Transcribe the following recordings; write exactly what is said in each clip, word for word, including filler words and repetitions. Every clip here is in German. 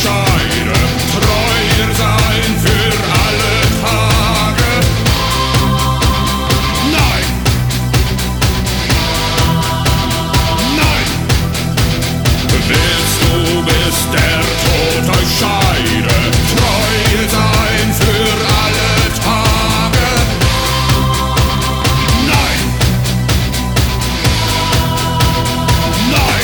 Scheide, treuer sein für alle Tage. Nein! Nein! Willst du, bis der Tod euch scheide, treuer sein für alle Tage? Nein! Nein!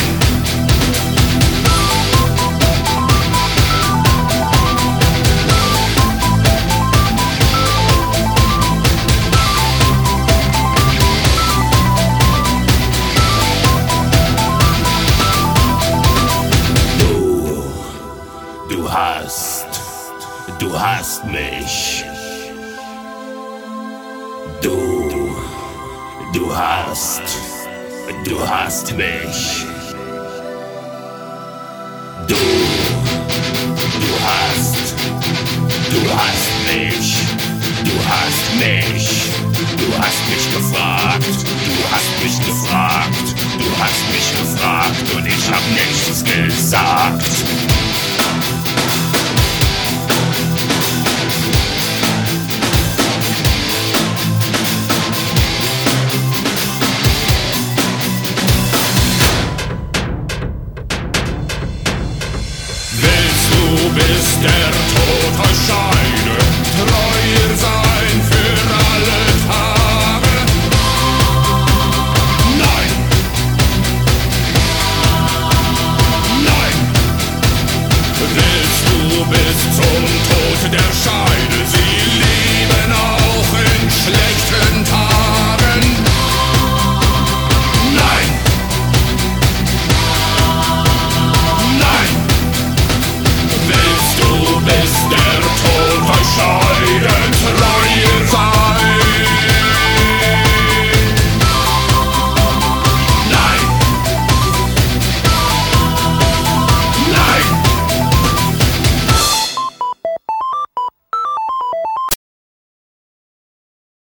Du hast, du hast mich. Du, du hast, du hast mich. Du, du hast, du hast mich. Du hast mich. Du hast mich gefragt. Du hast mich gefragt. Du hast mich gefragt und ich hab nichts gesagt. Bis der Tod euch scheide,